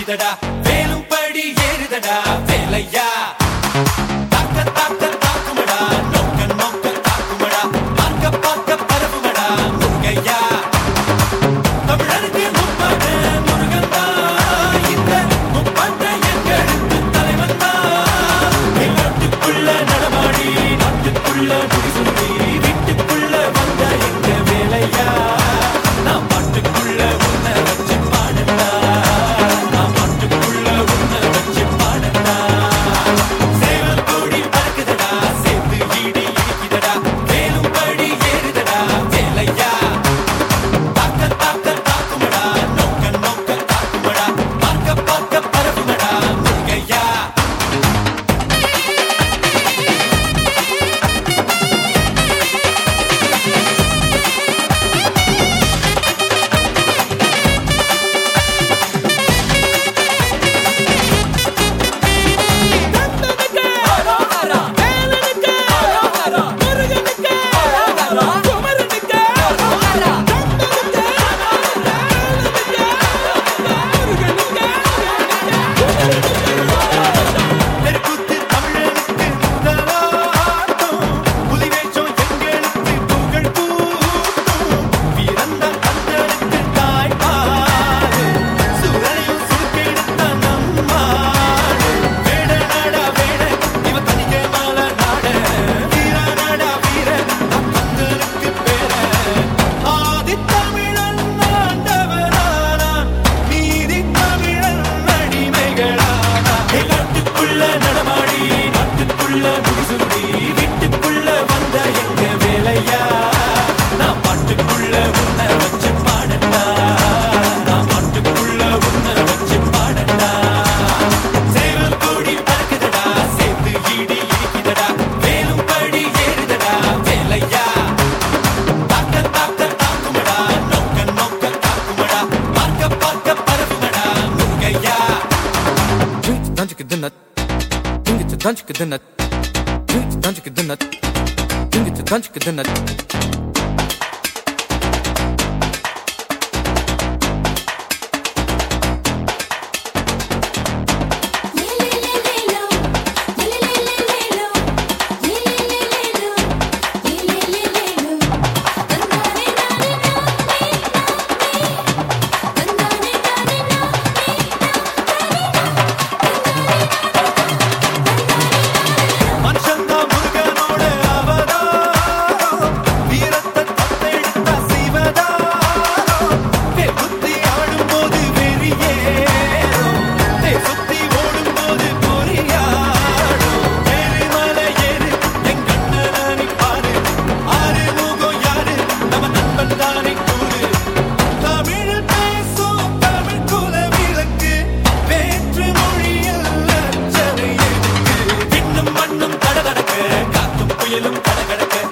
ஏறுதடா வேலும் படி ஏறுதடா வேலையா தாக்க தாக்க தாக்குமடா நோக்க நோக்க தாக்குமடா பார்க்க பார்க்க பரவுமடா முருகையா தமிழருக்கு முப்பாட்ட முருகன் தான் இந்த முப்பாட்ட எங்களுக்கு தலைவன் தான் நாட்டுக்குள்ள நடமாடி நாட்டுக்குள்ள முடிசுடி வீட்டுக்குள்ள வந்த எங்க வேலையா நான் பாட்டுக்குள்ள உன்னை வச்சு பாடண்டா நான் பாட்டுக்குள்ள உன்னை வச்சு பாடண்டா சேவல் கோடி பறக்குதடா சேர்த்து ஈடி இடிக்குதடா வேலும் படி ஏறுதடா வேலையா தாக்க தாக்க தாக்குமடா நோக்க நோக்க தாக்குமடா பார்க்க பார்க்க பரவுமடா முருகையா தெருக்கூத்து தமிழனுக்கு முதலாட்டம் புலிவேஷம் எங்களுக்கு புகழ் கூட்டும் வீரந்தான் கந்தனுக்கு தாய்ப்பாடு சூரனையும் சுருக்கெடுத்த நம்மாடு வேட நாடா வேட இவ தனிக்க மால நாட வீர நாடா வீர கந்தனுக்கு பேர ஆதி தமிழன் ஆண்டவரானான் நீதி தமிழன் அடிமைகளானா நாட்டுக்குள்ள நடமாடி நாட்டுக்குள்ள முடிசுடி வீட்டுக்குள்ள வந்த எங்க வேலையா நான் பாட்டுக்குள்ள உன்னை வச்சு பாடண்டா நான் பாட்டுக்குள்ள உன்னை வச்சு பாடண்டா சேவல் கோடி பறக்குதடா சேர்த்து ஈடி இடிக்குதடா வேலும் படி ஏறுதடா வேலையா தாக்க தாக்க தாக்குமடா நோக்க நோக்க தாக்குமடா பார்க்க பார்க்க பரவுமடா முருகையா Tanjik dinat, dingit tanjik dinat, tanjik dinat, dingit tanjik dinat. மனுஷந்தா முருகனோட அவதாரம் வீரத்தை தத்தெடுத்த சிவதாரம் புத்தி ஆடும்போது வெறியேறும் சுத்தி ஓடும்போது பொறியாடும் எரிமலை ஏறு என் கண்ணனானி பாரு ஆறு முகம் யாரு நம்ம நண்பன் தானே கூறு தமிழில் பேசும் தமிழ் குல விளக்கு வேற்று மொழியில் அச்சனை எதுக்கு விண்ணும் மண்ணும் கடகடக்க காத்தும் புயலும் கடகடக்க